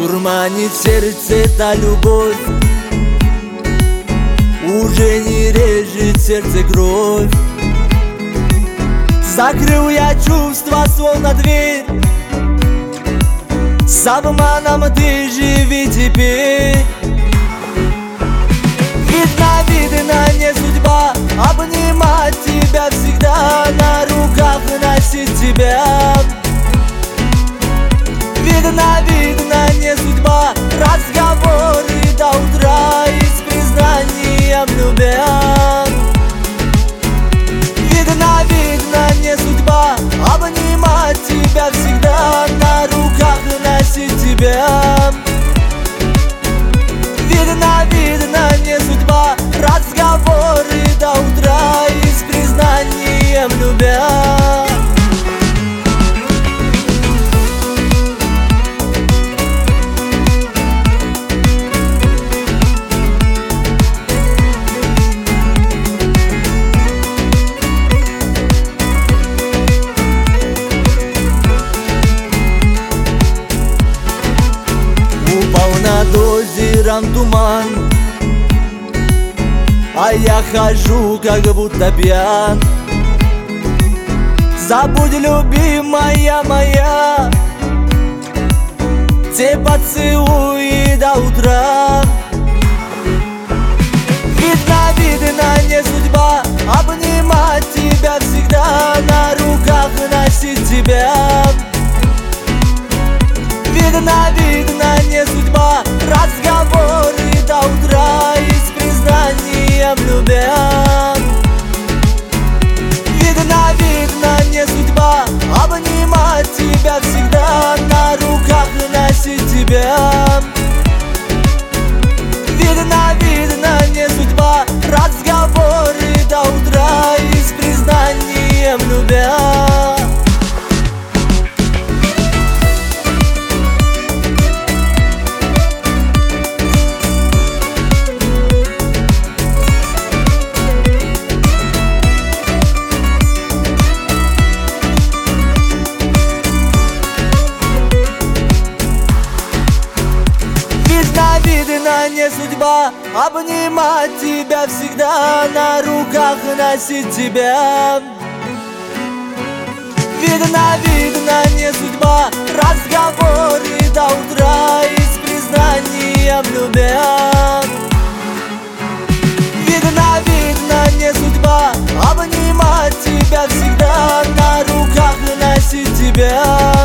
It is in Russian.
Дурманит сердце эта любовь, уже не режет сердце кровь. Закрыл я чувства, словно дверь, с обманом ты живи теперь. Видно, не судьба обнимать тебя всегда, на руках носить тебя. Видно, не судьба разговоры до утра и с признанием любя. Видно, не судьба обнимать тебя всегда, на руках носить тебя. Видно, не судьба разговоры до утра и с признанием любя. Упал над озером туман, а я хожу, как будто пьян. Забудь, любимая моя, те поцелуи до утра. Видно, не судьба обнимать тебя всегда, на руках носить тебя. Видно, не судьба разговоры до утра и с признанием любя. Видно, не судьба обнимать тебя всегда, на руках носить тебя. Видно, не судьба разговоры до утра и с признанием любя. Видно, не судьба обнимать тебя всегда, на руках носить тебя. Видно, не судьба разговоры до утра и с признанием любя. Видно, не судьба обнимать тебя всегда, на руках носить тебя.